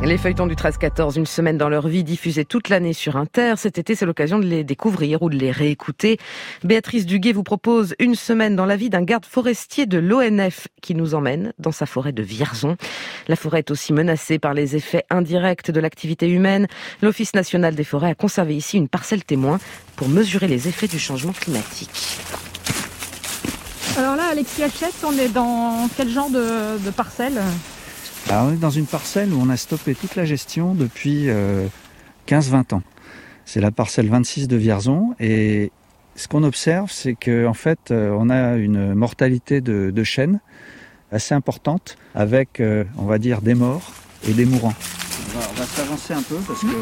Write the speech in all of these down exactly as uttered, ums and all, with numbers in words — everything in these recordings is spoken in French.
Les feuilletons du treize quatorze, une semaine dans leur vie, diffusés toute l'année sur Inter. Cet été, c'est l'occasion de les découvrir ou de les réécouter. Béatrice Duguet vous propose une semaine dans la vie d'un garde forestier de l'O N F qui nous emmène dans sa forêt de Vierzon. La forêt est aussi menacée par les effets indirects de l'activité humaine. L'Office national des forêts a conservé ici une parcelle témoin pour mesurer les effets du changement climatique. Alors là, Alexis Hachette, on est dans quel genre de, de parcelle ? Alors, on est dans une parcelle où on a stoppé toute la gestion depuis euh, quinze vingt ans. C'est la parcelle vingt-six de Vierzon et ce qu'on observe, c'est qu'en en fait, euh, on a une mortalité de, de chênes assez importante avec, euh, on va dire, des morts et des mourants. On va, on va s'avancer un peu parce que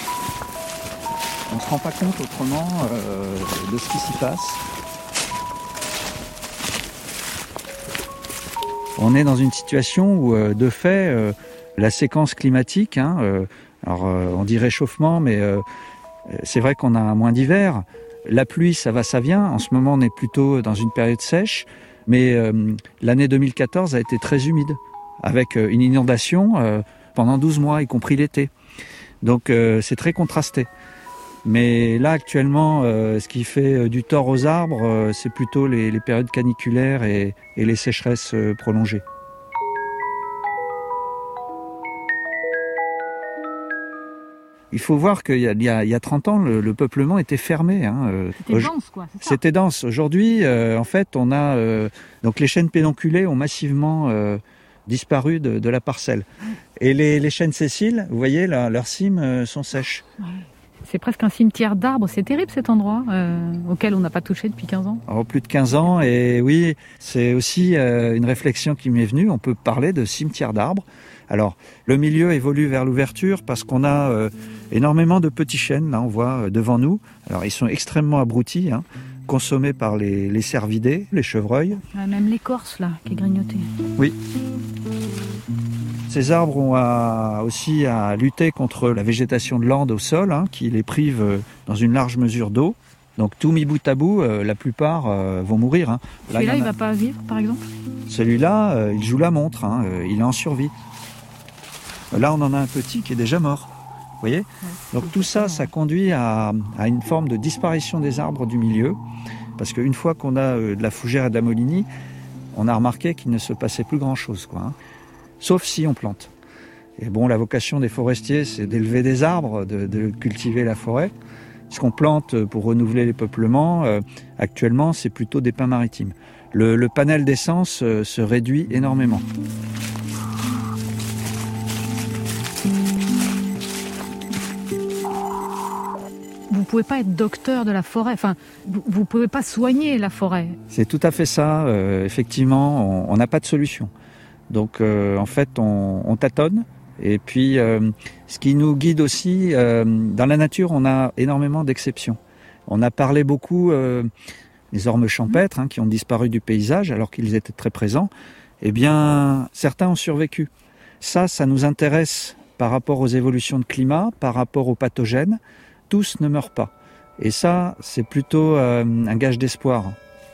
on ne se rend pas compte autrement euh, de ce qui s'y passe. On est dans une situation où, euh, de fait, euh, la séquence climatique, hein, euh, alors euh, on dit réchauffement, mais euh, c'est vrai qu'on a moins d'hiver. La pluie, ça va, ça vient. En ce moment, on est plutôt dans une période sèche, mais euh, l'année deux mille quatorze a été très humide, avec euh, une inondation euh, pendant douze mois, y compris l'été. Donc euh, c'est très contrasté. Mais là, actuellement, euh, ce qui fait euh, du tort aux arbres, euh, c'est plutôt les, les périodes caniculaires et, et les sécheresses euh, prolongées. Il faut voir qu'il y a, il y a, il y a trente ans, le, le peuplement était fermé. Hein. C'était dense, quoi, c'est ça ? C'était dense. Aujourd'hui, euh, en fait, on a... Euh, donc les chênes pédonculés ont massivement euh, disparu de, de la parcelle. Et les, les chênes sessiles, vous voyez, là, leurs cimes euh, sont sèches. Ouais. C'est presque un cimetière d'arbres, c'est terrible cet endroit euh, auquel on n'a pas touché depuis quinze ans. Alors, plus de quinze ans, et oui, c'est aussi euh, une réflexion qui m'est venue, on peut parler de cimetière d'arbres. Alors, le milieu évolue vers l'ouverture parce qu'on a euh, énormément de petits chênes, là on voit euh, devant nous. Alors ils sont extrêmement abrutis, hein, consommés par les, les cervidés, les chevreuils. Ah, même l'écorce là, qui est grignotée. Oui. Ces arbres ont à, aussi à lutter contre la végétation de lande au sol, hein, qui les prive euh, dans une large mesure d'eau. Donc tout mis bout à bout, euh, la plupart euh, vont mourir. Hein. Là, Celui-là, il ne a... va pas vivre, par exemple ? Celui-là, euh, il joue la montre, hein, euh, il est en survie. Là, on en a un petit qui est déjà mort. Vous voyez ? Ouais, donc tout ça, ça conduit à, à une forme de disparition des arbres du milieu. Parce qu'une fois qu'on a euh, de la fougère et de la molinie, on a remarqué qu'il ne se passait plus grand-chose, quoi, hein. Sauf si on plante. Et bon, la vocation des forestiers, c'est d'élever des arbres, de, de cultiver la forêt. Ce qu'on plante pour renouveler les peuplements, euh, actuellement, c'est plutôt des pins maritimes. Le, le panel d'essence euh, se réduit énormément. Vous ne pouvez pas être docteur de la forêt, enfin, vous ne pouvez pas soigner la forêt. C'est tout à fait ça. Euh, effectivement, on n'a pas de solution. Donc, euh, en fait, on, on tâtonne. Et puis, euh, ce qui nous guide aussi, euh, dans la nature, on a énormément d'exceptions. On a parlé beaucoup euh, des ormes champêtres, hein, qui ont disparu du paysage alors qu'ils étaient très présents. Eh bien, certains ont survécu. Ça, ça nous intéresse par rapport aux évolutions de climat, par rapport aux pathogènes. Tous ne meurent pas. Et ça, c'est plutôt euh, un gage d'espoir.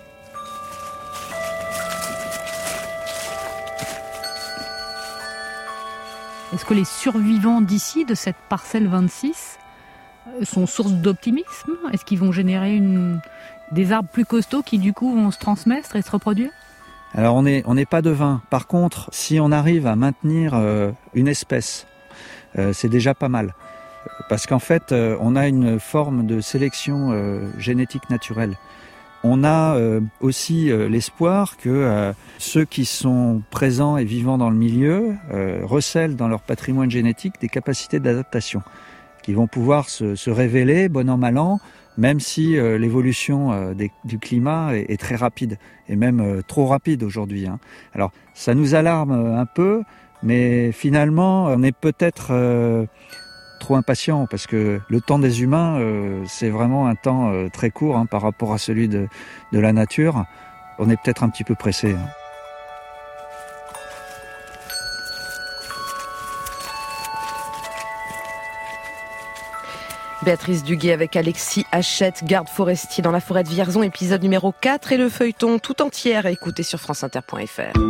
Est-ce que les survivants d'ici, de cette parcelle vingt-six, sont source d'optimisme ? Est-ce qu'ils vont générer une... des arbres plus costauds qui, du coup, vont se transmettre et se reproduire ? Alors, on n'est on n'est pas devin. Par contre, si on arrive à maintenir euh, une espèce, euh, c'est déjà pas mal. Parce qu'en fait, euh, on a une forme de sélection euh, génétique naturelle. On a euh, aussi euh, l'espoir que euh, ceux qui sont présents et vivants dans le milieu euh, recèlent dans leur patrimoine génétique des capacités d'adaptation qui vont pouvoir se, se révéler, bon an, mal an, même si euh, l'évolution euh, des, du climat est, est très rapide, et même euh, trop rapide aujourd'hui, hein. Alors, ça nous alarme un peu, mais finalement, on est peut-être... Euh, trop impatient parce que le temps des humains euh, c'est vraiment un temps euh, très court, hein, par rapport à celui de, de la nature. On est peut-être un petit peu pressé, hein. Béatrice Duguet avec Alexis Hachette, garde forestier dans la forêt de Vierzon, épisode numéro quatre, et le feuilleton tout entier à écouter sur franceinter point f r.